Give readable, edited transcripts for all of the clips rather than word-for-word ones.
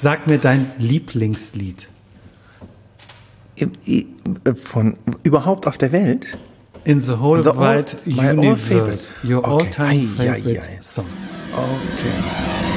Sag mir dein Lieblingslied. Von überhaupt auf der Welt? In the whole wide universe. Your all-time favorite song. Okay.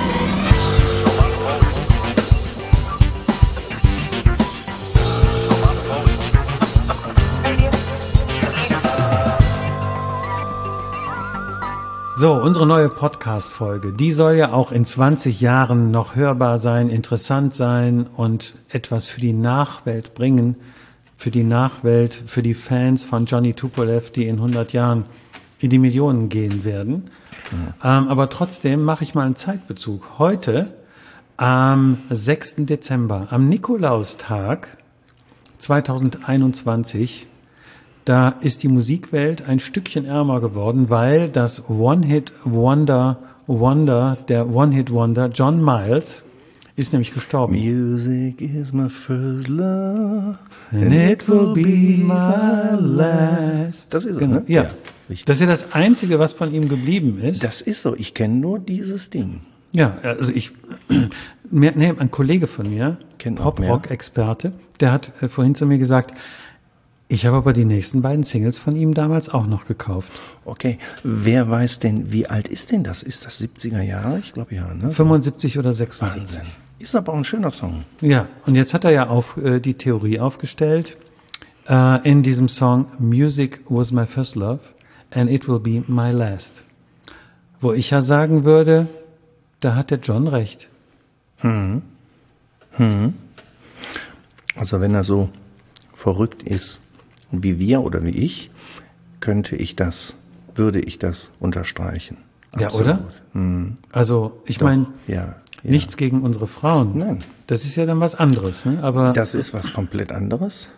So, unsere neue Podcast-Folge, die soll ja auch in 20 Jahren noch hörbar sein, interessant sein und etwas für die Nachwelt bringen, für die Nachwelt, für die Fans von Johnny Tupolev, die in 100 Jahren in die Millionen gehen werden. Ja. Aber trotzdem mache ich mal einen Zeitbezug. Heute, am 6. Dezember, am Nikolaustag 2021, da ist die Musikwelt ein Stückchen ärmer geworden, weil das One-Hit-Wonder John Miles ist nämlich gestorben. Music is my first love and it will be my last. Das ist so, genau. Ne? Ja. Das ist ja das Einzige, was von ihm geblieben ist. Das ist so. Ich kenne nur dieses Ding. Ja, also ein Kollege von mir, Pop-Rock-Experte, der hat vorhin zu mir gesagt, ich habe aber die nächsten beiden Singles von ihm damals auch noch gekauft. Okay, wer weiß denn, wie alt ist denn das? Ist das 70er Jahre? Ich glaube ja, ne? 75 oder 76. Wahnsinn. Ist aber auch ein schöner Song. Ja, und jetzt hat er ja die Theorie aufgestellt, in diesem Song Music was my first love and it will be my last. Wo ich ja sagen würde, da hat der John recht. Also wenn er so verrückt ist, wie wir oder wie ich, würde ich das unterstreichen. Absolut. Ja, oder? Also, ich meine, nichts gegen unsere Frauen. Nein. Das ist ja dann was anderes, ne? Aber das ist was komplett anderes.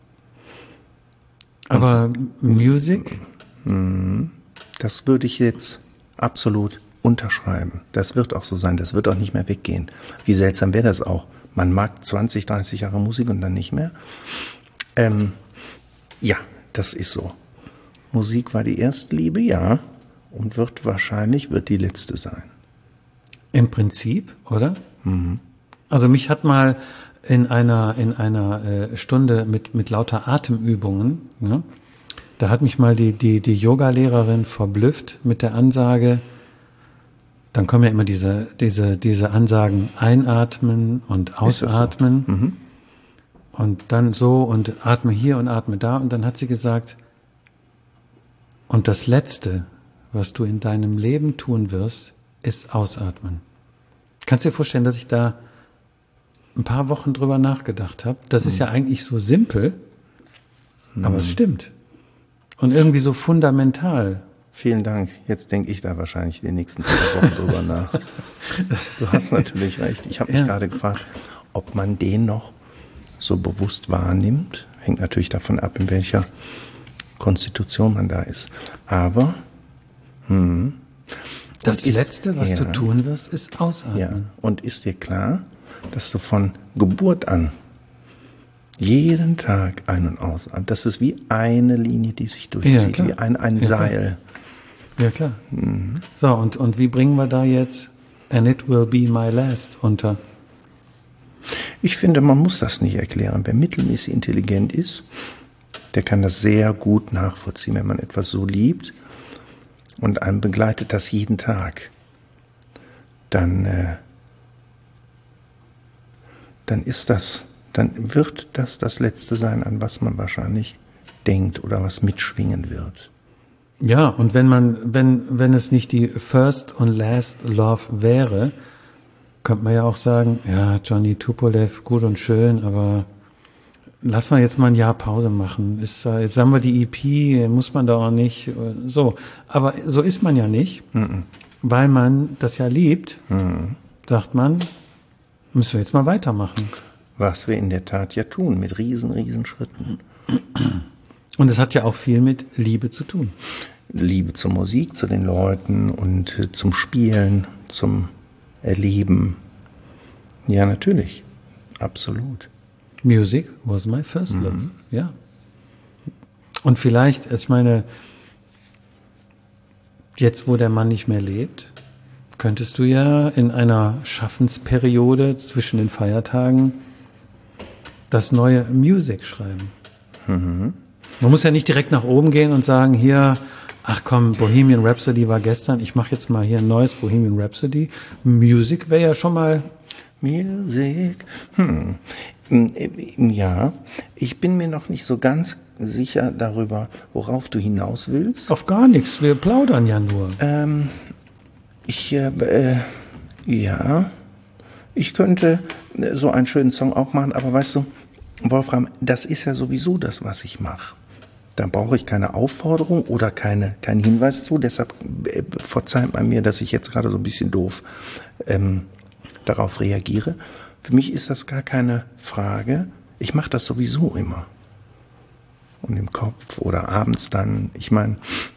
Aber Music? Das würde ich jetzt absolut unterschreiben. Das wird auch so sein. Das wird auch nicht mehr weggehen. Wie seltsam wäre das auch? Man mag 20, 30 Jahre Musik und dann nicht mehr. Ja, das ist so. Musik war die Erstliebe, ja, und wird die letzte sein. Im Prinzip, oder? Also mich hat mal in einer Stunde mit lauter Atemübungen, ne, da hat mich mal die Yoga-Lehrerin verblüfft mit der Ansage, dann kommen ja immer diese Ansagen, einatmen und ausatmen. So? Und dann so und atme hier und atme da. Und dann hat sie gesagt, und das Letzte, was du in deinem Leben tun wirst, ist ausatmen. Kannst du dir vorstellen, dass ich da ein paar Wochen drüber nachgedacht habe? Das ist ja eigentlich so simpel, aber es stimmt. Und irgendwie so fundamental. Vielen Dank. Jetzt denke ich da wahrscheinlich die nächsten 2 Wochen drüber nach. Du hast natürlich recht. Ich habe mich gerade gefragt, ob man den noch so bewusst wahrnimmt. Hängt natürlich davon ab, in welcher Konstitution man da ist. Aber das Letzte, was du tun wirst, ist ausatmen. Ja. Und ist dir klar, dass du von Geburt an jeden Tag ein- und ausatmest? Das ist wie eine Linie, die sich durchzieht, wie ein Seil. Ja, klar. So, und wie bringen wir da jetzt And it will be my last unter? Ich finde, man muss das nicht erklären. Wer mittelmäßig intelligent ist, der kann das sehr gut nachvollziehen, wenn man etwas so liebt und einem begleitet das jeden Tag. Dann wird das das Letzte sein, an was man wahrscheinlich denkt oder was mitschwingen wird. Ja, und wenn es nicht die First und Last Love wäre, könnte man ja auch sagen, ja, Johnny Tupolev, gut und schön, aber lass mal jetzt mal ein Jahr Pause machen. Jetzt haben wir die EP, muss man da auch nicht, so. Aber so ist man ja nicht, weil man das ja liebt, sagt man, müssen wir jetzt mal weitermachen. Was wir in der Tat ja tun, mit riesen Schritten. Und es hat ja auch viel mit Liebe zu tun. Liebe zur Musik, zu den Leuten und zum Spielen, zum Erleben. Ja, natürlich. Absolut. Music was my first love. Ja. Und vielleicht, ich meine, jetzt wo der Mann nicht mehr lebt, könntest du ja in einer Schaffensperiode zwischen den Feiertagen das neue Music schreiben. Mhm. Man muss ja nicht direkt nach oben gehen und sagen, hier, ach komm, Bohemian Rhapsody war gestern, ich mache jetzt mal hier ein neues Bohemian Rhapsody. Music wäre ja schon mal... Music. Ja, ich bin mir noch nicht so ganz sicher darüber, worauf du hinaus willst. Auf gar nichts, wir plaudern ja nur. Ja, ich könnte so einen schönen Song auch machen, aber weißt du, Wolfram, das ist ja sowieso das, was ich mache. Da brauche ich keine Aufforderung oder keinen Hinweis zu, deshalb verzeiht man mir, dass ich jetzt gerade so ein bisschen doof darauf reagiere. Für mich ist das gar keine Frage. Ich mache das sowieso immer. Und im Kopf oder abends dann. Ich meine,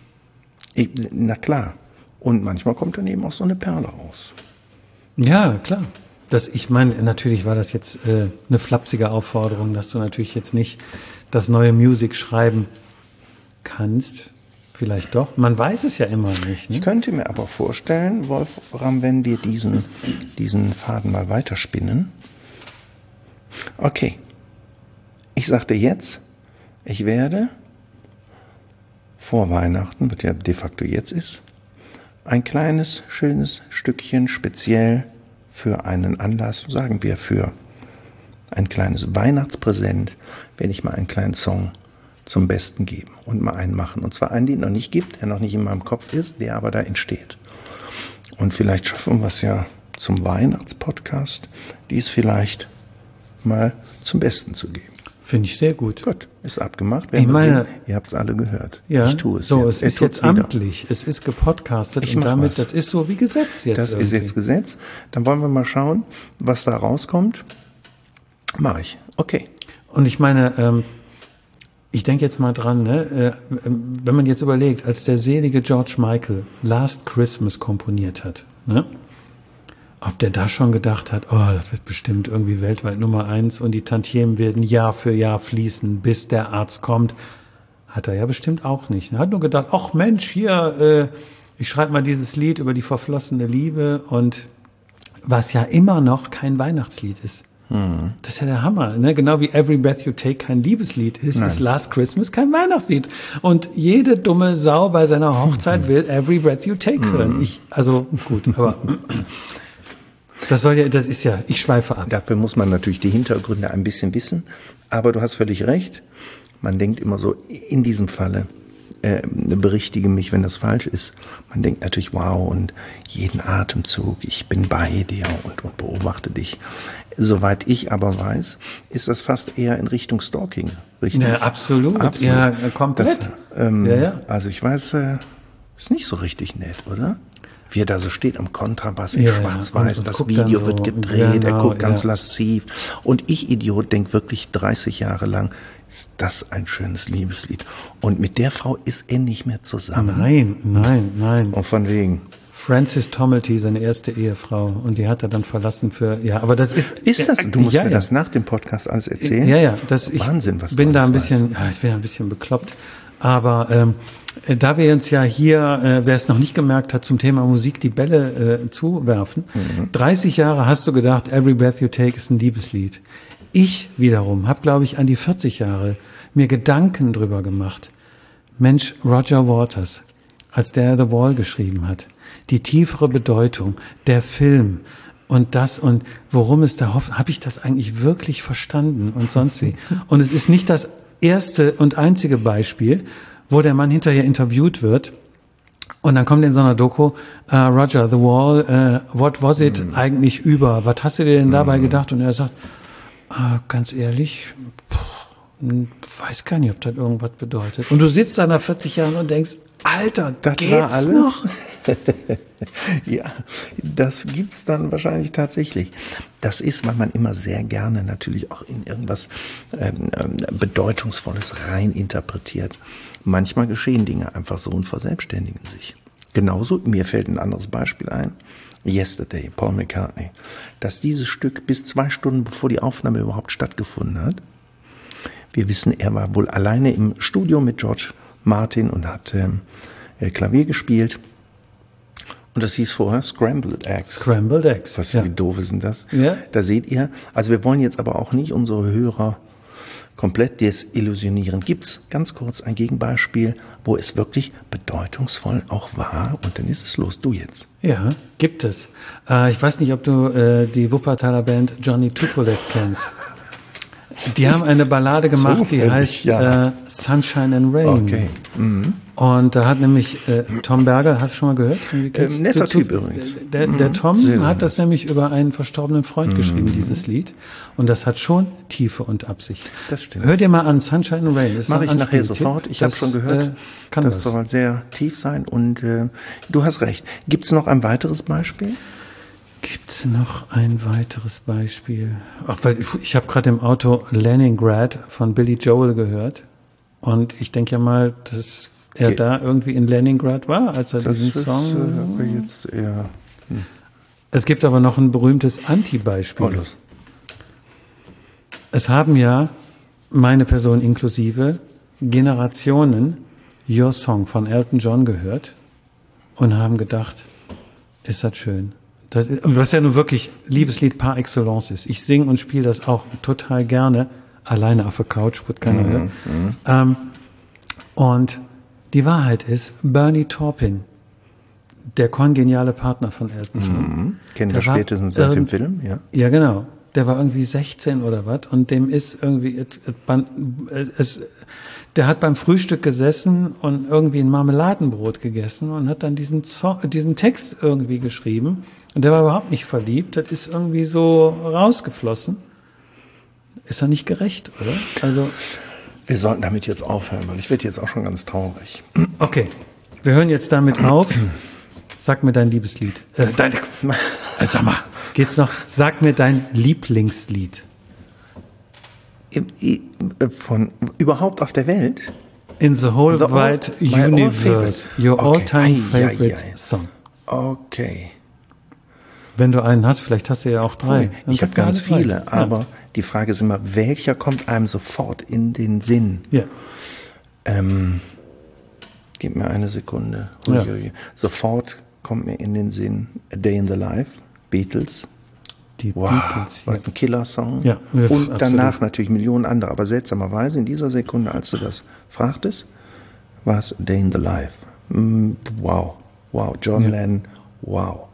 na klar. Und manchmal kommt dann eben auch so eine Perle raus. Ja, klar. Ich meine, natürlich war das jetzt eine flapsige Aufforderung, dass du natürlich jetzt nicht das neue Music schreiben kannst. Vielleicht doch. Man weiß es ja immer nicht. Ne? Ich könnte mir aber vorstellen, Wolfram, wenn wir diesen Faden mal weiterspinnen. Okay. Ich sagte jetzt, ich werde vor Weihnachten, was ja de facto jetzt ist, ein kleines, schönes Stückchen speziell für einen Anlass, sagen wir für ein kleines Weihnachtspräsent, werde ich mal einen kleinen Song zum Besten geben und mal einen machen. Und zwar einen, den es noch nicht gibt, der noch nicht in meinem Kopf ist, der aber da entsteht. Und vielleicht schaffen wir es ja zum Weihnachtspodcast, dies vielleicht mal zum Besten zu geben. Finde ich sehr gut. Gut, ist abgemacht. Ich meine, ihr habt es alle gehört. Ja, ich tue es so, jetzt. es ist jetzt amtlich, es ist gepodcastet und damit, das ist so wie Gesetz jetzt. Das irgendwie. Ist jetzt Gesetz. Dann wollen wir mal schauen, was da rauskommt. Mache ich. Okay. Und ich meine, ich denke jetzt mal dran, ne? Wenn man jetzt überlegt, als der selige George Michael Last Christmas komponiert hat, ne? Ob der da schon gedacht hat, oh, das wird bestimmt irgendwie weltweit Nummer 1 und die Tantiemen werden Jahr für Jahr fließen, bis der Arzt kommt, hat er ja bestimmt auch nicht. Er hat nur gedacht, ach Mensch, hier, ich schreibe mal dieses Lied über die verflossene Liebe und was ja immer noch kein Weihnachtslied ist. Das ist ja der Hammer, ne? Genau wie Every Breath You Take kein Liebeslied ist, ist Last Christmas kein Weihnachtslied. Und jede dumme Sau bei seiner Hochzeit will Every Breath You Take hören. Also gut, aber das ist ja, ich schweife ab. Dafür muss man natürlich die Hintergründe ein bisschen wissen, aber du hast völlig recht. Man denkt immer so, in diesem Falle, berichtige mich, wenn das falsch ist. Man denkt natürlich, wow, und jeden Atemzug, ich bin bei dir und beobachte dich. Soweit ich aber weiß, ist das fast eher in Richtung Stalking, richtig? Ja, absolut. Ja, komplett. Also ich weiß, ist nicht so richtig nett, oder? Wie er da so steht am Kontrabass in schwarz-weiß, das Video so, wird gedreht, genau, er guckt ganz lasziv. Und ich, Idiot, denke wirklich 30 Jahre lang, ist das ein schönes Liebeslied. Und mit der Frau ist er nicht mehr zusammen. Nein. Und von wegen. Frances Tomelty, seine erste Ehefrau, und die hat er dann verlassen aber das ist... Ist das? Du musst mir das nach dem Podcast alles erzählen? Ja. Wahnsinn, was ich bin da ein bisschen bekloppt. Aber da wir uns ja hier, wer es noch nicht gemerkt hat, zum Thema Musik die Bälle zuwerfen, 30 Jahre hast du gedacht, Every Breath You Take ist ein Liebeslied. Ich wiederum habe, glaube ich, an die 40 Jahre mir Gedanken drüber gemacht. Mensch, Roger Waters, als der The Wall geschrieben hat, die tiefere Bedeutung, der Film und das und worum es da habe ich das eigentlich wirklich verstanden und sonst wie. Und es ist nicht das erste und einzige Beispiel, wo der Mann hinterher interviewt wird und dann kommt in so einer Doku, Roger, The Wall, what was it eigentlich über? Was hast du dir denn dabei gedacht? Und er sagt, ganz ehrlich, weiß gar nicht, ob das irgendwas bedeutet. Und du sitzt da nach 40 Jahren und denkst, Alter, das geht's war alles noch? Ja, das gibt's dann wahrscheinlich tatsächlich. Das ist, weil man immer sehr gerne natürlich auch in irgendwas Bedeutungsvolles rein interpretiert. Manchmal geschehen Dinge einfach so und verselbstständigen sich. Genauso, mir fällt ein anderes Beispiel ein. Yesterday, Paul McCartney. Dass dieses Stück bis 2 Stunden bevor die Aufnahme überhaupt stattgefunden hat. Wir wissen, er war wohl alleine im Studio mit George Martin und hat Klavier gespielt. Und das hieß vorher Scrambled Eggs. Scrambled Eggs. Wie doof ist denn das? Ja. Da seht ihr, also wir wollen jetzt aber auch nicht unsere Hörer komplett desillusionieren. Gibt's ganz kurz ein Gegenbeispiel, wo es wirklich bedeutungsvoll auch war? Und dann ist es los. Du jetzt. Ja, gibt es. Ich weiß nicht, ob du die Wuppertaler Band Johnny Tupolev kennst. Die haben eine Ballade gemacht, die heißt Sunshine and Rain. Okay. Mhm. Und da hat nämlich Tom Berger, hast du schon mal gehört? Netter Typ übrigens. Der Tom hat das nämlich über einen verstorbenen Freund geschrieben, dieses Lied. Und das hat schon Tiefe und Absicht. Das stimmt. Hör dir mal an, Sunshine and Rain. Mache ich nachher sofort. Ich habe schon gehört, das soll sehr tief sein. Und du hast recht. Gibt es noch ein weiteres Beispiel? Gibt es noch ein weiteres Beispiel? Ach, weil ich habe gerade im Auto Leningrad von Billy Joel gehört. Und ich denke ja mal, dass er da irgendwie in Leningrad war, als er diesen Song... Jetzt eher, Es gibt aber noch ein berühmtes Anti-Beispiel. los. Es haben ja, meine Person inklusive, Generationen Your Song von Elton John gehört und haben gedacht, ist das schön. Was ja nun wirklich Liebeslied par excellence ist. Ich singe und spiele das auch total gerne, alleine auf der Couch, wird keiner hören. Und die Wahrheit ist, Bernie Taupin, der kongeniale Partner von Elton John. Kennen wir spätestens seit dem Film, ja. Ja, genau. Der war irgendwie 16 oder was und dem ist irgendwie, der hat beim Frühstück gesessen und irgendwie ein Marmeladenbrot gegessen und hat dann diesen Text irgendwie geschrieben und der war überhaupt nicht verliebt, das ist irgendwie so rausgeflossen. Ist doch nicht gerecht, oder? Also wir sollten damit jetzt aufhören, weil ich werde jetzt auch schon ganz traurig. Okay, wir hören jetzt damit auf. Sag mir dein Liebeslied. Sag mal, geht's noch? Sag mir dein Lieblingslied. Von überhaupt auf der Welt? In the whole wide universe. Your all-time favorite song. Okay. Wenn du einen hast, vielleicht hast du ja auch drei. Ich habe ganz viele, aber die Frage ist immer, welcher kommt einem sofort in den Sinn? Ja. Gib mir eine Sekunde. Ja. Sofort kommt mir in den Sinn A Day in the Life, Beatles. Die Beatles. Was ein Killer-Song. Ja, und danach absolut. natürlich Millionen andere. Aber seltsamerweise in dieser Sekunde, als du das fragtest, war es A Day in the Life. Wow. John Lennon. Wow.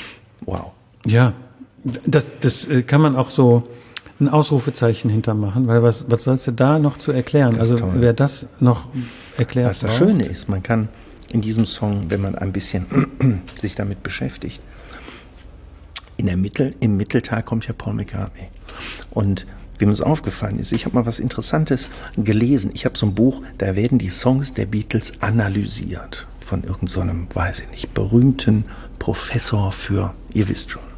Ja, das kann man auch so ein Ausrufezeichen hintermachen, weil was sollst du da noch zu erklären? Das also wer das noch erklärt. Was das Schöne ist, man kann in diesem Song, wenn man ein bisschen sich damit beschäftigt, im Mittelteil kommt ja Paul McCartney. Und wem es aufgefallen ist, ich habe mal was Interessantes gelesen. Ich habe so ein Buch, da werden die Songs der Beatles analysiert von irgendeinem, weiß ich nicht, berühmten Professor für, ihr wisst schon.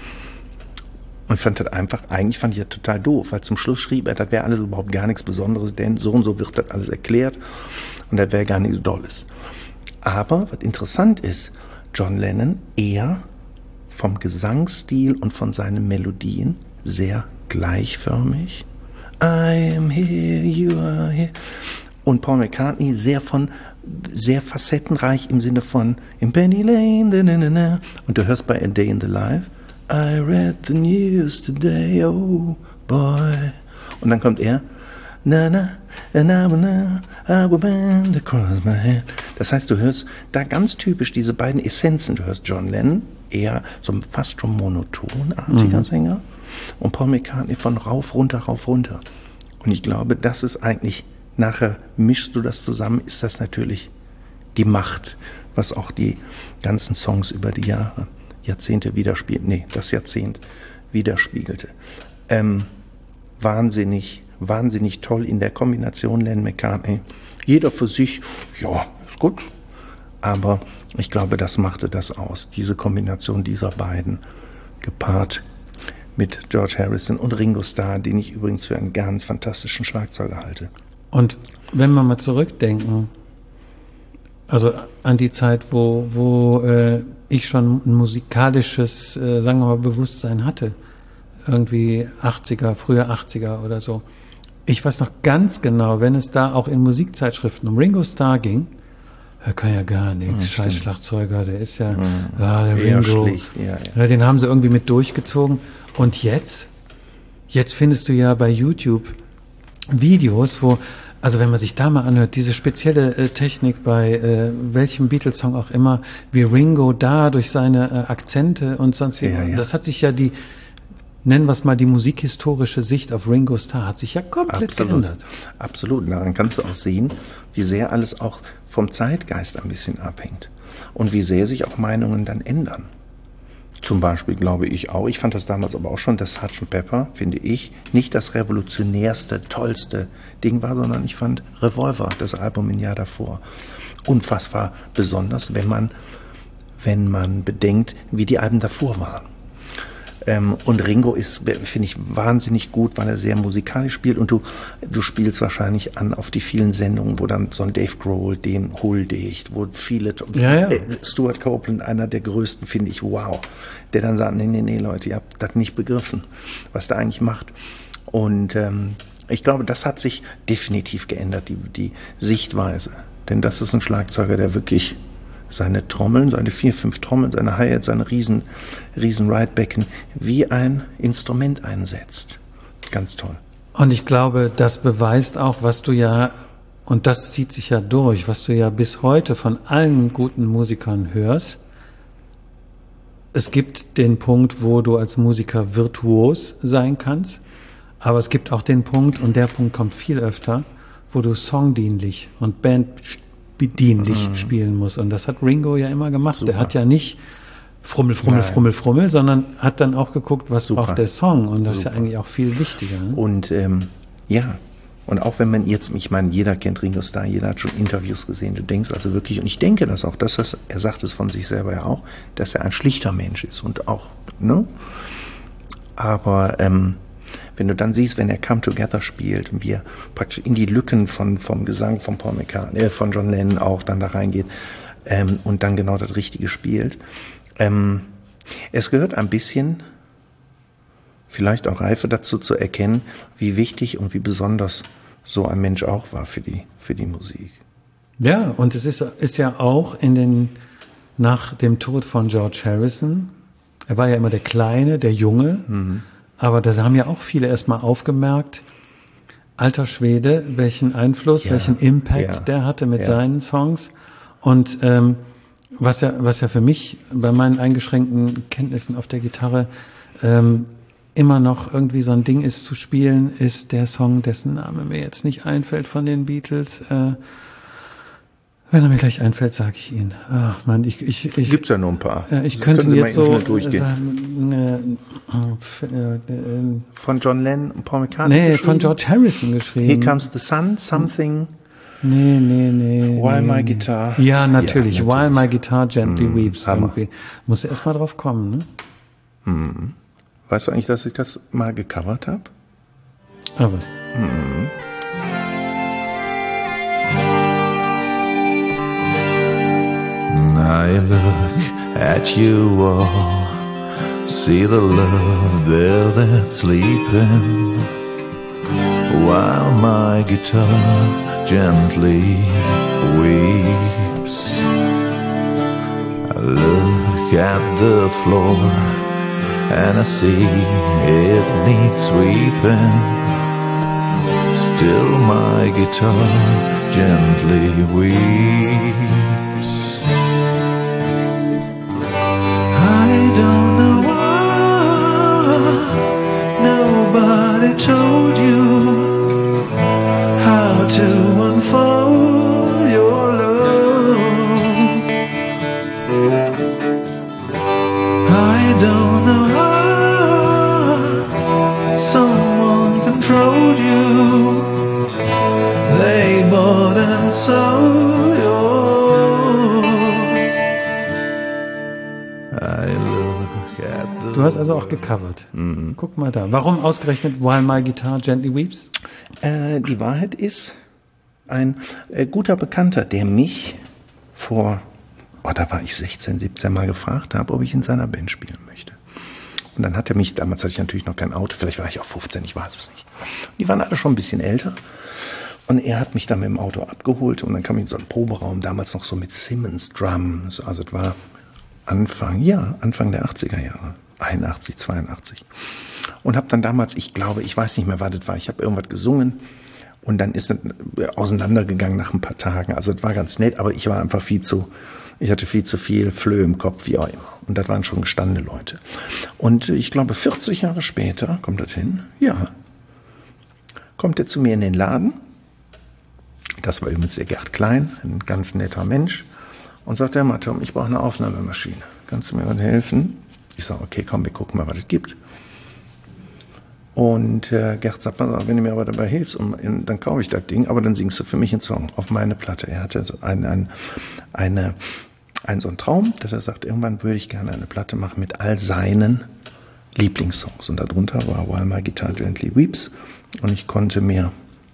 Und eigentlich fand ich das total doof, weil zum Schluss schrieb er, das wäre alles überhaupt gar nichts Besonderes, denn so und so wird das alles erklärt und das wäre gar nichts Dolles. Aber was interessant ist, John Lennon eher vom Gesangsstil und von seinen Melodien sehr gleichförmig. I am here, you are here. Und Paul McCartney sehr facettenreich im Sinne von in Penny Lane, na, na, na. Und du hörst bei A Day in the Life, I read the news today, oh boy. Und dann kommt er, na na, na na, I will bend across my hand. Das heißt, du hörst da ganz typisch diese beiden Essenzen. Du hörst John Lennon, eher so fast schon monotonartiger Sänger, und Paul McCartney von rauf, runter, rauf, runter. Und ich glaube, das ist eigentlich, nachher mischst du das zusammen, ist das natürlich die Macht, was auch die ganzen Songs über die Jahrzehnte widerspiegelte. Das Jahrzehnt widerspiegelte. Wahnsinnig toll in der Kombination Lennon-McCartney. Jeder für sich, ja, ist gut. Aber ich glaube, das machte das aus. Diese Kombination dieser beiden, gepaart mit George Harrison und Ringo Starr, den ich übrigens für einen ganz fantastischen Schlagzeuger halte. Und wenn wir mal zurückdenken, also an die Zeit, wo ich schon ein musikalisches, sagen wir mal, Bewusstsein hatte, irgendwie 80er, frühe 80er oder so. Ich weiß noch ganz genau, wenn es da auch in Musikzeitschriften um Ringo Starr ging, er kann ja gar nichts. Scheiß Schlagzeuger, der ist ja, der eher Ringo. schlicht, Ja, den haben sie irgendwie mit durchgezogen. Und jetzt findest du ja bei YouTube Videos, wo, also wenn man sich da mal anhört, diese spezielle Technik bei welchem Beatles-Song auch immer, wie Ringo da durch seine Akzente und sonst wie, das hat sich ja nennen wir es mal, die musikhistorische Sicht auf Ringo Starr hat sich ja komplett geändert. Absolut. Daran kannst du auch sehen, wie sehr alles auch vom Zeitgeist ein bisschen abhängt. Und wie sehr sich auch Meinungen dann ändern. Zum Beispiel glaube ich auch, ich fand das damals aber auch schon, dass Sgt. Pepper, finde ich, nicht das revolutionärste, tollste Ding war, sondern ich fand Revolver, das Album im Jahr davor, unfassbar besonders, wenn man bedenkt, wie die Alben davor waren. Und Ringo ist, finde ich, wahnsinnig gut, weil er sehr musikalisch spielt und du spielst wahrscheinlich an auf die vielen Sendungen, wo dann so ein Dave Grohl den huldigt, wo viele, Stuart Copeland, einer der größten, finde ich, wow, der dann sagt, nee, Leute, ihr habt das nicht begriffen, was der eigentlich macht. Und ich glaube, das hat sich definitiv geändert, die Sichtweise. Denn das ist ein Schlagzeuger, der wirklich seine Trommeln, seine 4, 5 Trommeln, seine Hi-Hat, seine riesen Ridebecken wie ein Instrument einsetzt. Ganz toll. Und ich glaube, das beweist auch, was du ja, und das zieht sich ja durch, was du ja bis heute von allen guten Musikern hörst. Es gibt den Punkt, wo du als Musiker virtuos sein kannst, aber es gibt auch den Punkt, und der Punkt kommt viel öfter, wo du songdienlich und bandbedienlich spielen musst. Und das hat Ringo ja immer gemacht. Super. Der hat ja nicht Frummel, sondern hat dann auch geguckt, was braucht der Song. Und das ist ja eigentlich auch viel wichtiger. Ne? Und und auch wenn man jetzt, ich meine, jeder kennt Ringo Starr, jeder hat schon Interviews gesehen, du denkst also wirklich, und ich denke das auch, er sagt es von sich selber ja auch, dass er ein schlichter Mensch ist und auch, ne? Aber wenn du dann siehst, wenn er Come Together spielt und wie er praktisch in die Lücken vom Gesang von Paul McCartney, von John Lennon auch dann da reingeht und dann genau das Richtige spielt. Es gehört ein bisschen, vielleicht auch Reife dazu zu erkennen, wie wichtig und wie besonders so ein Mensch auch war für die Musik. Ja, und es ist ja auch nach dem Tod von George Harrison, er war ja immer der Kleine, der Junge, aber da haben ja auch viele erstmal aufgemerkt, alter Schwede, welchen Einfluss, welchen Impact der hatte mit seinen Songs. Und was ja für mich bei meinen eingeschränkten Kenntnissen auf der Gitarre immer noch irgendwie so ein Ding ist zu spielen, ist der Song, dessen Name mir jetzt nicht einfällt von den Beatles. Wenn er mir gleich einfällt, sage ich ihn. Ach man, Gibt's ja nur ein paar. Ich könnte jetzt so sagen, von John Lennon und Paul McCartney. Nee, von George Harrison geschrieben. Here Comes the Sun, Something. Nee. While My Guitar. Ja, natürlich. While My Guitar Gently Weeps. Irgendwie. Muss erst mal drauf kommen, ne? Weißt du eigentlich, dass ich das mal gecovert habe? Ah, was? I look at you all, see the love there that's sleeping, while my guitar gently weeps. I look at the floor and I see it needs sweeping, still my guitar gently weeps. I don't know why nobody told you how to unfold your love. I don't know how someone controlled you. They bought and sold your. Du hast also auch gecovert. Guck mal da. Warum ausgerechnet While My Guitar Gently Weeps? Die Wahrheit ist, ein guter Bekannter, der mich da war ich 16, 17 Mal gefragt habe, ob ich in seiner Band spielen möchte. Und dann hat er mich, damals hatte ich natürlich noch kein Auto, vielleicht war ich auch 15, ich weiß es nicht. Die waren alle schon ein bisschen älter. Und er hat mich dann mit dem Auto abgeholt und dann kam ich in so einen Proberaum, damals noch so mit Simmons Drums. Also es war Anfang der 80er Jahre, 81, 82. Und habe dann damals, ich weiß nicht mehr, was das war, ich habe irgendwas gesungen und dann ist es auseinandergegangen nach ein paar Tagen. Also es war ganz nett, aber ich war einfach ich hatte viel zu viel Flöhe im Kopf, wie auch immer. Und das waren schon gestandene Leute. Und ich glaube, 40 Jahre später, kommt das hin? Ja. Kommt er zu mir in den Laden. Das war übrigens der Gerd Klein, ein ganz netter Mensch. Und sagt, ja, Tom, ich brauche eine Aufnahmemaschine. Kannst du mir was helfen? Ich sage, okay, komm, wir gucken mal, was es gibt. Und Gerd sagt, wenn du mir aber dabei hilfst, dann kaufe ich das Ding, aber dann singst du für mich einen Song auf meine Platte. Er hatte so so einen Traum, dass er sagt, irgendwann würde ich gerne eine Platte machen mit all seinen Lieblingssongs. Und darunter war While My Guitar Gently Weeps. Und ich konnte mir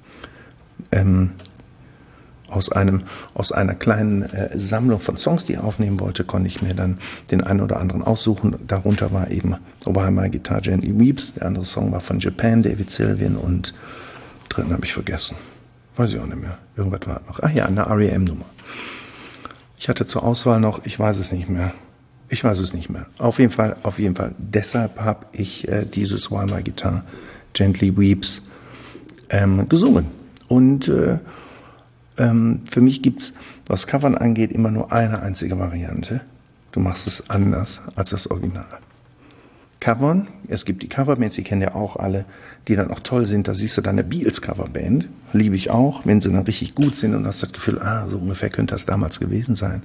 aus einer kleinen Sammlung von Songs, die er aufnehmen wollte, konnte ich mir dann den einen oder anderen aussuchen. Darunter war eben While My Guitar Gently Weeps. Der andere Song war von Japan, David Sylvian, und dritten habe ich vergessen. Weiß ich auch nicht mehr. Irgendwas war noch. Ach ja, eine R.E.M.-Nummer. Ich hatte zur Auswahl noch, ich weiß es nicht mehr. Auf jeden Fall. Deshalb habe ich dieses While My Guitar Gently Weeps gesungen. Und für mich gibt's, was Covern angeht, immer nur eine einzige Variante. Du machst es anders als das Original. Covern, es gibt die Coverbands, die kennen ja auch alle, die dann auch toll sind. Da siehst du dann eine Beatles-Coverband, liebe ich auch, wenn sie dann richtig gut sind und hast das Gefühl, so ungefähr könnte das damals gewesen sein.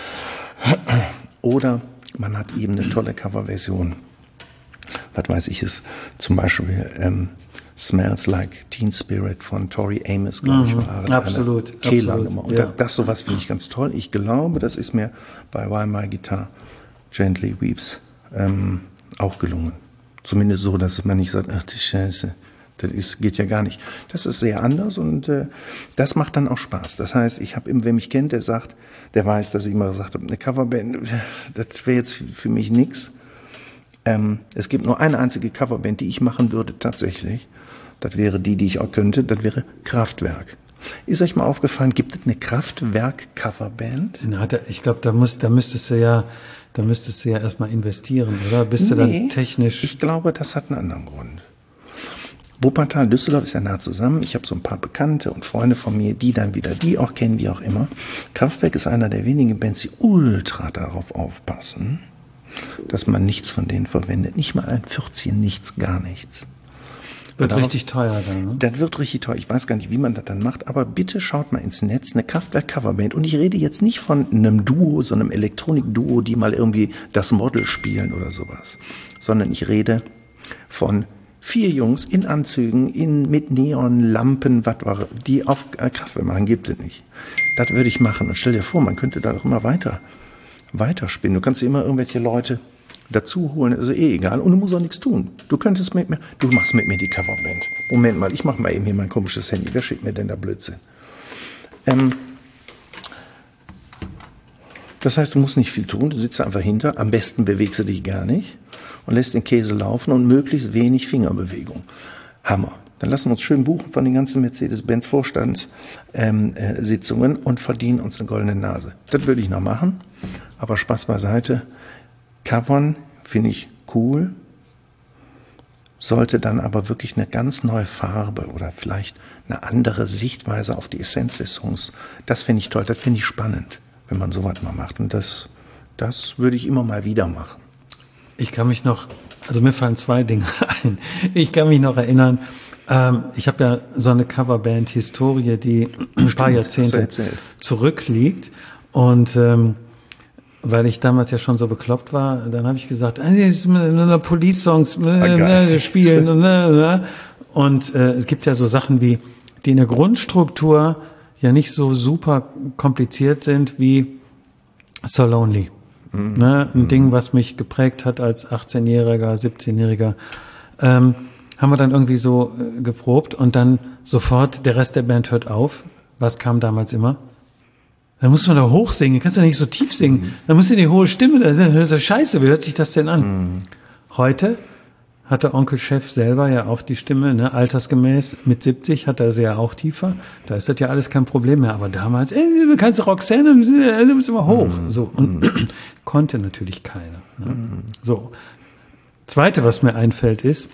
Oder man hat eben eine tolle Coverversion. Was weiß ich es, zum Beispiel Smells Like Teen Spirit von Tori Amos, glaube ich, war absolut, eine Kehlernummer. Und ja. das sowas finde ich ganz toll. Ich glaube, das ist mir bei While My Guitar Gently Weeps auch gelungen. Zumindest so, dass man nicht sagt, ach die Scheiße, geht ja gar nicht. Das ist sehr anders und das macht dann auch Spaß. Das heißt, wer mich kennt, der weiß, dass ich immer gesagt habe, eine Coverband, das wäre jetzt für mich nichts. Es gibt nur eine einzige Coverband, die ich machen würde tatsächlich. Das wäre die ich auch könnte. Das wäre Kraftwerk. Ist euch mal aufgefallen, gibt es eine Kraftwerk-Coverband? Ich glaube, da müsstest du ja erstmal investieren, oder? Bist du dann technisch? Ich glaube, das hat einen anderen Grund. Wuppertal, Düsseldorf ist ja nah zusammen. Ich habe so ein paar Bekannte und Freunde von mir, die dann wieder die auch kennen, wie auch immer. Kraftwerk ist einer der wenigen Bands, die ultra darauf aufpassen, dass man nichts von denen verwendet. Nicht mal ein Pfürzchen, nichts, gar nichts. Wird richtig teuer dann, ne? Das wird richtig teuer. Ich weiß gar nicht, wie man das dann macht, aber bitte schaut mal ins Netz, eine Kraftwerk-Coverband. Und ich rede jetzt nicht von einem Duo, so einem Elektronik-Duo, die mal irgendwie das Model spielen oder sowas, sondern ich rede von 4 Jungs in Anzügen, mit Neonlampen, die auf Kraftwerk machen, gibt es nicht. Das würde ich machen. Und stell dir vor, man könnte da doch immer weiter spinnen. Du kannst dir immer irgendwelche Leute dazu holen, also egal. Und du musst auch nichts tun. Du machst mit mir die Coverband. Moment mal, ich mach mal eben hier mein komisches Handy. Wer schickt mir denn da Blödsinn? Das heißt, du musst nicht viel tun. Du sitzt einfach hinter. Am besten bewegst du dich gar nicht und lässt den Käse laufen und möglichst wenig Fingerbewegung. Hammer. Dann lassen wir uns schön buchen von den ganzen Mercedes-Benz Vorstandssitzungen und verdienen uns eine goldene Nase. Das würde ich noch machen. Aber Spaß beiseite. Covern finde ich cool, sollte dann aber wirklich eine ganz neue Farbe oder vielleicht eine andere Sichtweise auf die Essenz des Songs. Das finde ich toll, das finde ich spannend, wenn man sowas mal macht. Und das würde ich immer mal wieder machen. Ich kann mich noch, also mir fallen 2 Dinge ein. Ich kann mich noch erinnern, ich habe ja so eine Coverband-Historie, die ein paar Jahrzehnte zurückliegt. Und weil ich damals ja schon so bekloppt war, dann habe ich gesagt, Police-Songs spielen. Und es gibt ja so Sachen wie, die in der Grundstruktur ja nicht so super kompliziert sind wie So Lonely. Ein Ding, was mich geprägt hat als 18-Jähriger, 17-Jähriger. Haben wir dann irgendwie so geprobt und dann sofort, der Rest der Band hört auf. Was kam damals immer? Da muss man doch hoch singen, kannst du nicht so tief singen. Da musst du die hohe Stimme, das ist doch scheiße, wie hört sich das denn an? Heute hatte Onkel Chef selber ja auch die Stimme, ne, altersgemäß mit 70 hat er sie ja auch tiefer. Da ist das ja alles kein Problem mehr. Aber damals, du kannst Roxanne, du bist immer hoch. So, und konnte natürlich keiner. Ne? So. Zweite, was mir einfällt, ist,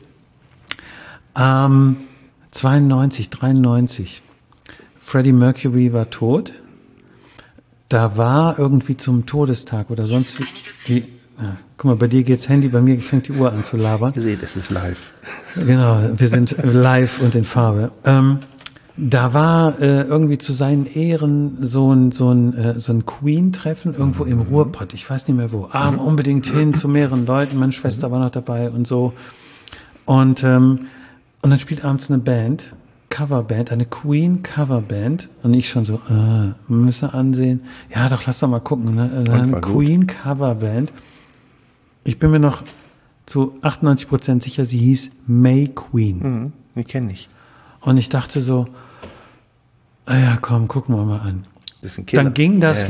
92, 93, Freddie Mercury war tot. Da war irgendwie zum Todestag oder sonst wie. Ja, guck mal, bei dir geht's Handy, bei mir fängt die Uhr an zu labern. Ihr seht, es ist live. Genau, wir sind live und in Farbe. Da war irgendwie zu seinen Ehren so ein Queen-Treffen irgendwo im Ruhrpott. Ich weiß nicht mehr wo. Unbedingt hin zu mehreren Leuten. Meine Schwester war noch dabei und so. Und dann spielt abends eine Band, Coverband, eine Queen-Coverband. Und ich schon so, müssen wir ansehen. Ja, doch, lass doch mal gucken. Ne? Eine Queen-Coverband. Ich bin mir noch zu 98% sicher, sie hieß May Queen. Die kenne ich. Und ich dachte so, ja, komm, gucken wir mal an. Das ist ein Killer. Dann ging das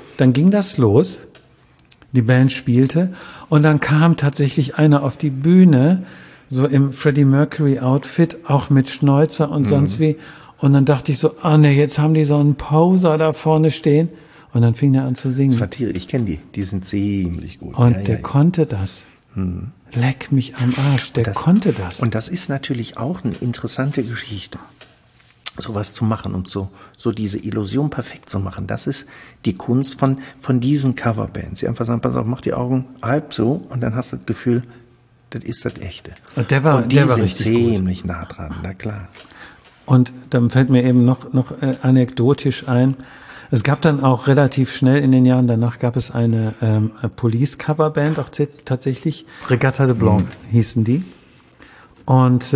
los. Die Band spielte und dann kam tatsächlich einer auf die Bühne, so im Freddie Mercury Outfit, auch mit Schnäuzer und sonst wie. Und dann dachte ich so, jetzt haben die so einen Poser da vorne stehen. Und dann fing er an zu singen. Satire, ich kenne die sind ziemlich gut. Und der konnte das. Leck mich am Arsch, der konnte das. Und das ist natürlich auch eine interessante Geschichte, sowas zu machen und so diese Illusion perfekt zu machen. Das ist die Kunst von diesen Coverbands. Sie einfach sagen, pass auf, mach die Augen halb so und dann hast du das Gefühl, das ist das Echte. Und der war sind richtig ziemlich nah dran, na klar. Und dann fällt mir eben noch anekdotisch ein, es gab dann auch relativ schnell in den Jahren danach gab es eine Police-Coverband, auch tatsächlich, Regatta de Blanc hießen die. Und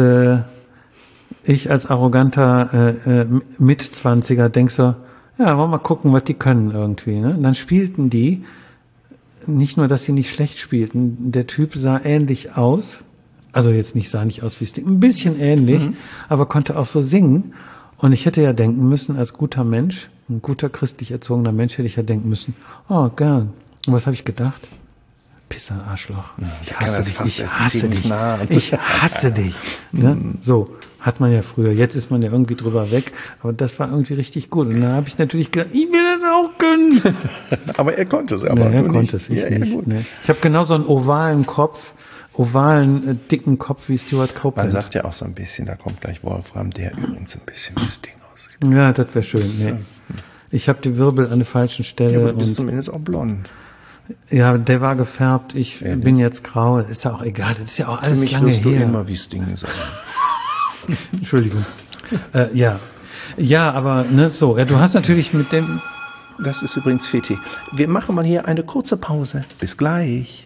ich als arroganter Mitzwanziger denk so, ja, wollen wir mal gucken, was die können irgendwie. Ne? Und dann spielten die, nicht nur, dass sie nicht schlecht spielten, der Typ sah ähnlich aus, also jetzt sah nicht aus wie Sting, ein bisschen ähnlich, aber konnte auch so singen. Und ich hätte ja denken müssen, als guter Mensch, ein guter christlich erzogener Mensch, hätte ich ja denken müssen, oh, gern. Und was habe ich gedacht? Pisser, Arschloch. Ich hasse dich, ich hasse dich. Ne? So hat man ja früher. Jetzt ist man ja irgendwie drüber weg. Aber das war irgendwie richtig gut. Und da habe ich natürlich gedacht, ich will das auch können. Aber er konnte es. Aber er konnte es nicht. Nee. Ich habe genau so einen ovalen, dicken Kopf wie Stuart Copeland. Man sagt ja auch so ein bisschen, da kommt gleich Wolfram, der übrigens ein bisschen wie Sting aussieht. Ja, das wäre schön. Nee. Ich habe die Wirbel an der falschen Stelle. Ja, aber du bist zumindest auch blond. Ja, der war gefärbt, ich bin jetzt grau. Ist ja auch egal, das ist ja auch alles Für mich lange wirst her. Du immer wie Sting sagen. Entschuldigung. Ja, aber so. Ja, du hast natürlich mit dem. Das ist übrigens Feti. Wir machen mal hier eine kurze Pause. Bis gleich.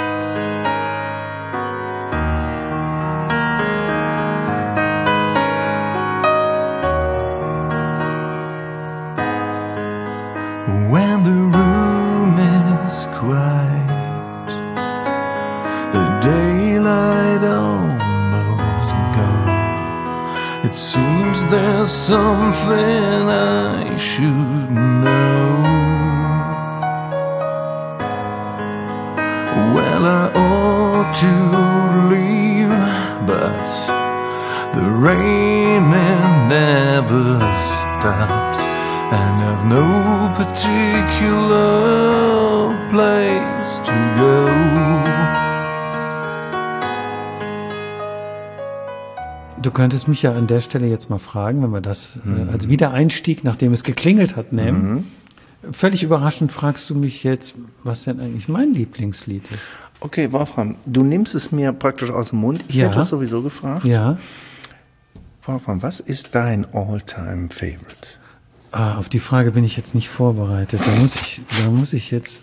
When the room is quiet, the daylight almost gone, it seems there's something I should know. Well, I ought to leave, but the rain never stops, and I've no particular place to go. Du könntest mich ja an der Stelle jetzt mal fragen, wenn wir das als Wiedereinstieg, nachdem es geklingelt hat, nehmen. Völlig überraschend fragst du mich jetzt, was denn eigentlich mein Lieblingslied ist. Okay, Wolfram, du nimmst es mir praktisch aus dem Mund. Ich hätte es sowieso gefragt. Ja. Wolfram, was ist dein All-Time-Favorite? Auf die Frage bin ich jetzt nicht vorbereitet. Da muss ich jetzt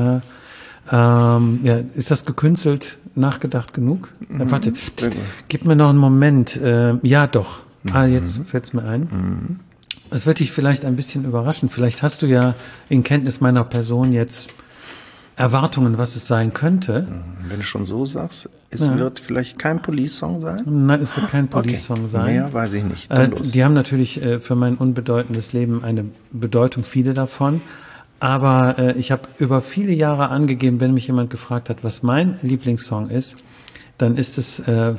ist das gekünstelt, nachgedacht genug? Warte, gib mir noch einen Moment. Ja, doch. Jetzt fällt's mir ein. Es wird dich vielleicht ein bisschen überraschen. Vielleicht hast du ja in Kenntnis meiner Person jetzt Erwartungen, was es sein könnte. Wenn du schon so sagst, es wird vielleicht kein Police-Song sein? Nein, es wird kein Police-Song sein. Mehr weiß ich nicht. Die haben natürlich für mein unbedeutendes Leben eine Bedeutung, viele davon. Aber ich habe über viele Jahre angegeben, wenn mich jemand gefragt hat, was mein Lieblingssong ist, dann ist es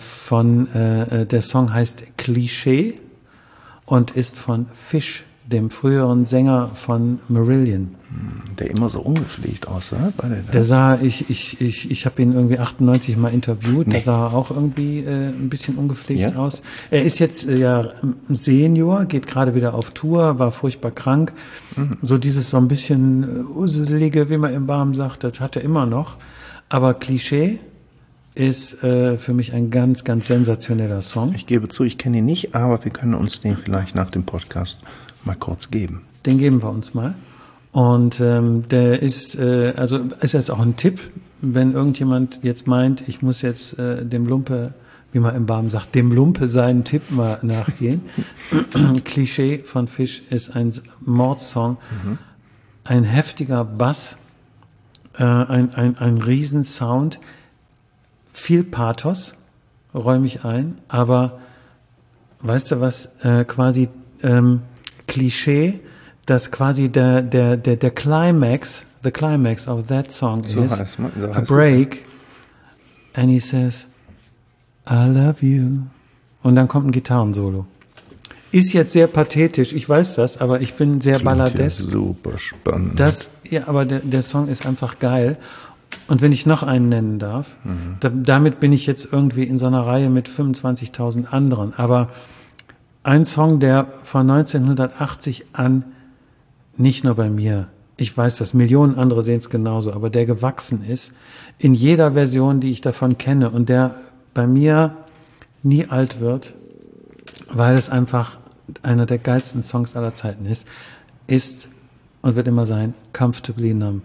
der Song heißt Klischee und ist von Fish, dem früheren Sänger von Marillion. Der immer so ungepflegt aussah. Der sah, ich habe ihn irgendwie 98 mal interviewt, der sah auch irgendwie ein bisschen ungepflegt aus. Er ist jetzt Senior, geht gerade wieder auf Tour, war furchtbar krank. So dieses so ein bisschen uselige, wie man im Warmen sagt, das hat er immer noch. Aber Klischee ist für mich ein ganz, ganz sensationeller Song. Ich gebe zu, ich kenne ihn nicht, aber wir können uns den vielleicht nach dem Podcast mal kurz geben. Den geben wir uns mal. Und der ist, ist jetzt auch ein Tipp, wenn irgendjemand jetzt meint, ich muss jetzt dem Lumpe, wie man im Barm sagt, dem Lumpe seinen Tipp mal nachgehen. Klischee von Fish ist ein Mordsong, ein heftiger Bass, ein Riesensound, viel Pathos, räume ich ein, aber weißt du was, quasi Klischee, dass quasi der Climax, the climax of that song so is heißt a break, and he says, I love you. Und dann kommt ein Gitarrensolo. Ist jetzt sehr pathetisch, ich weiß das, aber ich bin sehr balladesk. Super spannend. Aber der Song ist einfach geil. Und wenn ich noch einen nennen darf, damit bin ich jetzt irgendwie in so einer Reihe mit 25.000 anderen. Aber ein Song, der von 1980 an, nicht nur bei mir, ich weiß, dass Millionen andere sehen es genauso, aber der gewachsen ist, in jeder Version, die ich davon kenne und der bei mir nie alt wird, weil es einfach einer der geilsten Songs aller Zeiten ist und wird immer sein, Comfortably Numb.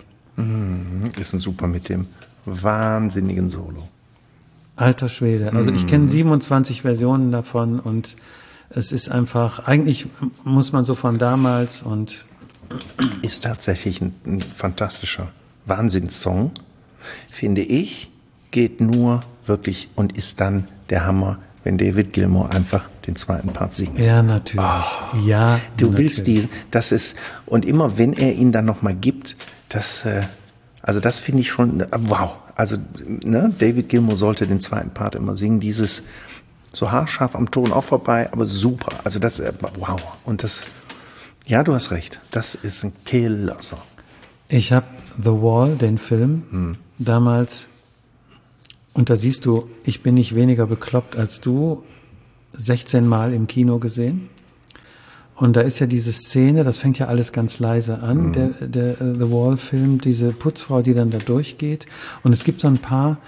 Ist ein super mit dem wahnsinnigen Solo. Alter Schwede. Also ich kenne 27 Versionen davon und es ist einfach, eigentlich muss man so von damals und... Ist tatsächlich ein fantastischer Wahnsinnssong, finde ich, geht nur wirklich und ist dann der Hammer, wenn David Gilmour einfach den zweiten Part singt. Ja, natürlich. Ja, du natürlich. willst diesen, das ist, und immer wenn er ihn dann nochmal gibt, das finde ich schon, wow. Also, David Gilmour sollte den zweiten Part immer singen, dieses so haarscharf am Ton auch vorbei, aber super. Also das, wow. Und das, ja, du hast recht, das ist ein Killer-Song. Ich habe The Wall, den Film, damals, und da siehst du, ich bin nicht weniger bekloppt als du, 16 Mal im Kino gesehen. Und da ist ja diese Szene, das fängt ja alles ganz leise an, der The Wall-Film, diese Putzfrau, die dann da durchgeht. Und es gibt so ein paar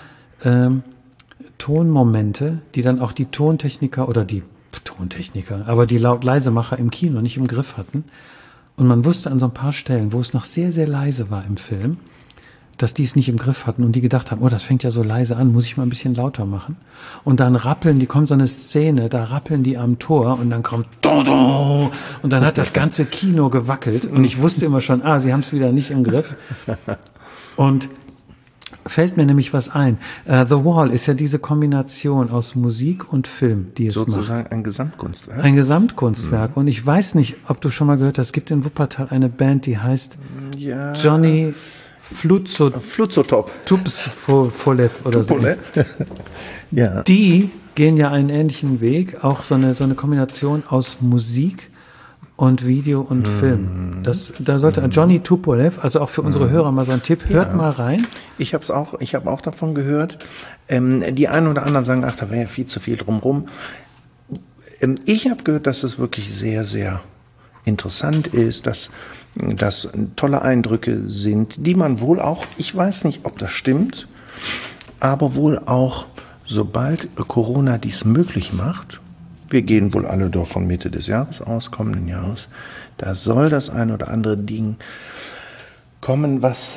Tonmomente, die dann auch die Tontechniker, aber die Laut-Leise-Macher im Kino nicht im Griff hatten. Und man wusste an so ein paar Stellen, wo es noch sehr, sehr leise war im Film, dass die es nicht im Griff hatten und die gedacht haben, oh, das fängt ja so leise an, muss ich mal ein bisschen lauter machen. Und dann kommt so eine Szene, da rappeln die am Tor und dann kommt und dann hat das ganze Kino gewackelt und ich wusste immer schon, sie haben es wieder nicht im Griff. Und fällt mir nämlich was ein. The Wall ist ja diese Kombination aus Musik und Film, die es macht. Sozusagen ein Gesamtkunstwerk. Ein Gesamtkunstwerk. Und ich weiß nicht, ob du schon mal gehört hast, es gibt in Wuppertal eine Band, die heißt Johnny Fluzotop. Tupsfolev oder so. Ja. Die gehen ja einen ähnlichen Weg, auch so eine Kombination aus Musik und Video und Film. Da sollte Johnny Tupolev, also auch für unsere Hörer mal so ein Tipp, hört mal rein. Ich habe auch davon gehört. Die einen oder anderen sagen, ach, da wäre ja viel zu viel drumrum. Ich habe gehört, dass es wirklich sehr, sehr interessant ist, dass tolle Eindrücke sind, die man wohl auch, ich weiß nicht, ob das stimmt, aber wohl auch, sobald Corona dies möglich macht, wir gehen wohl alle doch von Mitte des Jahres aus, kommenden Jahres, da soll das ein oder andere Ding kommen, was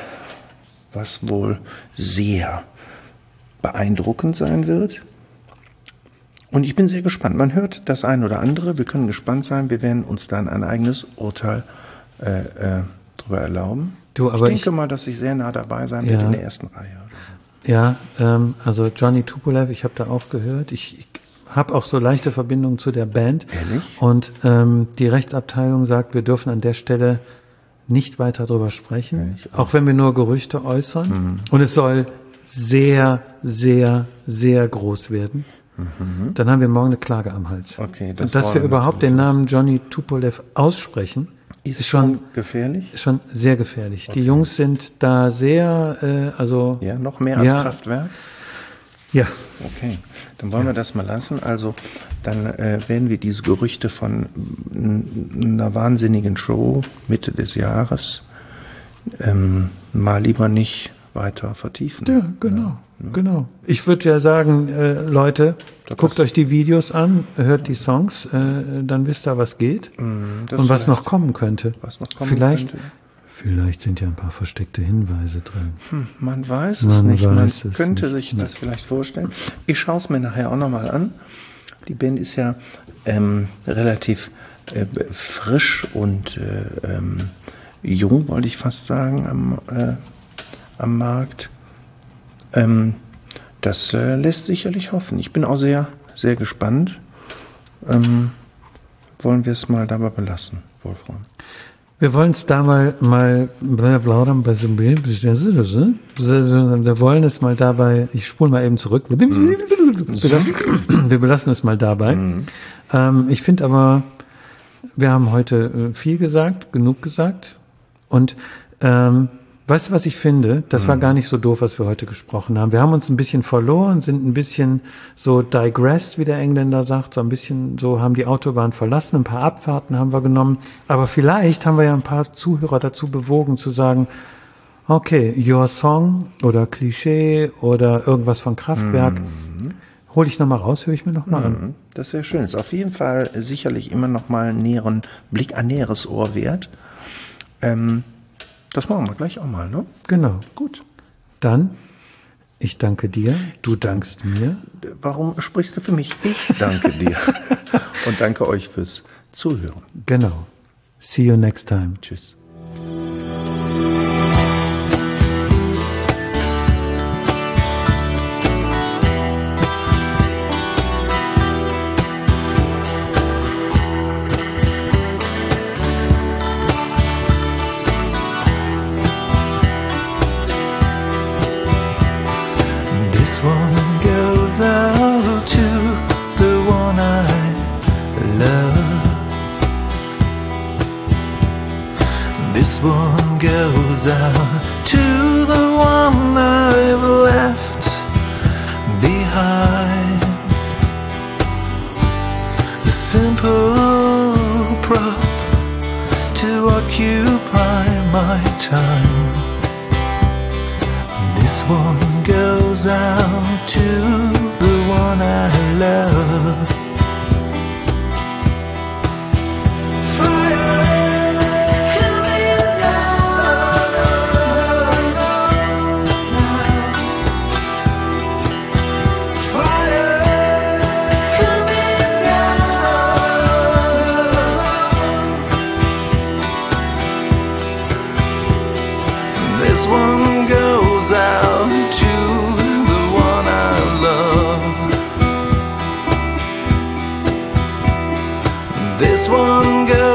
wohl sehr beeindruckend sein wird. Und ich bin sehr gespannt. Man hört das ein oder andere, wir können gespannt sein, wir werden uns dann ein eigenes Urteil drüber erlauben. Ich denke mal, dass ich sehr nah dabei sein werde in der ersten Reihe. Ja, also Johnny Tupolev, ich habe da auch gehört. Ich habe auch so leichte Verbindungen zu der Band. Ehrlich? Und die Rechtsabteilung sagt, wir dürfen an der Stelle nicht weiter drüber sprechen, auch wenn wir nur Gerüchte äußern. Und es soll sehr, sehr, sehr groß werden, dann haben wir morgen eine Klage am Hals. Okay, und dass wir überhaupt den Namen Johnny Tupolev aussprechen, ist schon gefährlich? Ist schon sehr gefährlich. Okay. Die Jungs sind da sehr, ja, noch mehr als Kraftwerk? Ja. Okay, dann wollen wir das mal lassen. Also dann werden wir diese Gerüchte von einer wahnsinnigen Show Mitte des Jahres mal lieber nicht weiter vertiefen. Ja, genau. Ich würde ja sagen, Leute, guckt euch die Videos an, hört die Songs, dann wisst ihr, was geht und was noch kommen könnte. Vielleicht sind ja ein paar versteckte Hinweise drin. Man weiß es nicht. Man könnte sich das vielleicht vorstellen. Ich schaue es mir nachher auch nochmal an. Die Band ist ja relativ frisch und jung, wollte ich fast sagen, am Markt. Das lässt sicherlich hoffen. Ich bin auch sehr, sehr gespannt. Wollen wir es mal dabei belassen, Wolfram? Wir wollen es da mal wir wollen es mal dabei, ich spule mal eben zurück. Wir belassen es mal dabei. Ich finde aber, wir haben heute viel gesagt, genug gesagt. Und weißt du, was ich finde? Das war gar nicht so doof, was wir heute gesprochen haben. Wir haben uns ein bisschen verloren, sind ein bisschen so digressed, wie der Engländer sagt, so ein bisschen so haben die Autobahn verlassen, ein paar Abfahrten haben wir genommen. Aber vielleicht haben wir ja ein paar Zuhörer dazu bewogen zu sagen, okay, Your Song oder Klischee oder irgendwas von Kraftwerk, hole ich nochmal raus, höre ich mir nochmal an. Das wäre schön. Ist auf jeden Fall sicherlich immer nochmal einen näheren Blick, ein näheres Ohr wert. Das machen wir gleich auch mal, ne? Genau. Gut. Dann, ich danke dir, du dankst mir. Warum sprichst du für mich? Ich danke dir. Und danke euch fürs Zuhören. Genau. See you next time. Tschüss. Out to the one I love. This one goes out to the one I've left behind. The simple prop to occupy my time. This one goes out to the one I love. This one goes out to the one I love. This one goes